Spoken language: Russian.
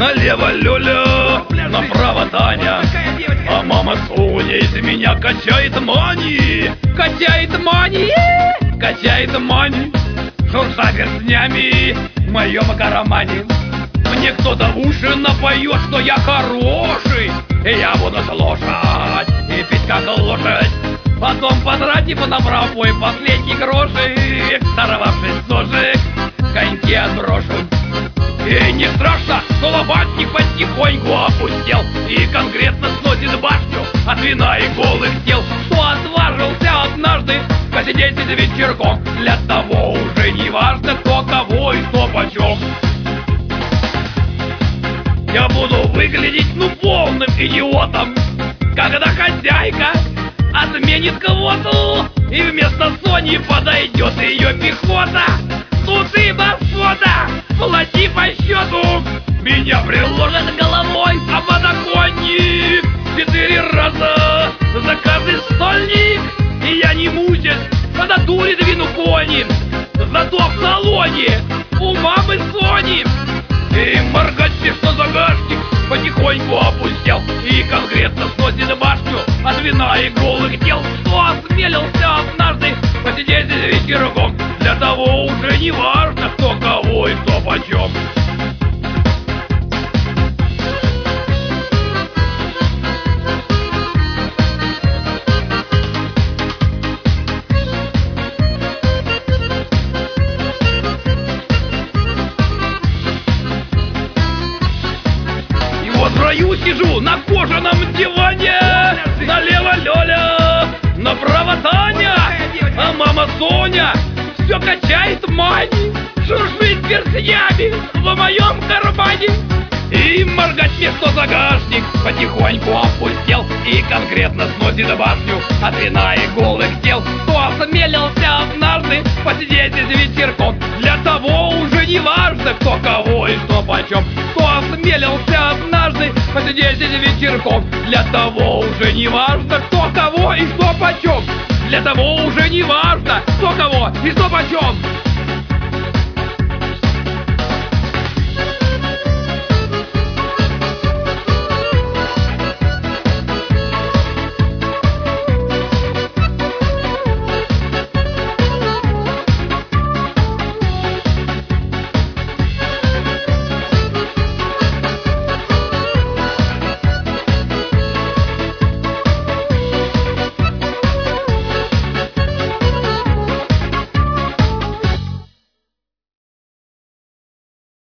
Налево Лёля, направо Таня, а мама Соня из меня качает мани. Качает мани, качает мани, шурша перстнями в моем кармане. Мне кто-то в уши напоет, что я хороший, и я буду слушать и пить как лошадь. Потом, потратив на пробой последний грошик, сорвавшись с ножек, коньки отброшу. И не страшно, что лобатник потихоньку опустел и конкретно сносит башню от вина и голых тел. Кто отважился однажды посидеть за вечерком, для того уже не важно, кто кого и что почем. Я буду выглядеть, полным идиотом, когда хозяйка отменит квоту, и вместо Сони подойдет ее пехота. Суды, господа, плати по счету, меня приложат головой о подоконник 4 раза за каждый стольник. И я не мучаюсь, когда дури двину кони, зато в салоне у мамы Сони. И моргать мне, что загашник потихоньку опустел и конкретно сносит башню от вина и голых тел. Кто осмелился однажды посидеть за вечерком, для того уже не важно, кто кого и кто почем. В раю сижу на кожаном диване, налево Лёля, направо Таня, а мама Соня все качает мани, шуршит перстнями в моем кармане. И моргать мне, что загашник потихоньку опустел и конкретно сносит башню от вина и голых тел. Кто осмелился однажды посидеть за вечерком, для того уже не важно, кто кого и что почем. Кто осмелился однажды посидеть за вечерком, для того уже не важно, кто кого и что почем. Для того уже не важно, кто кого и что почем.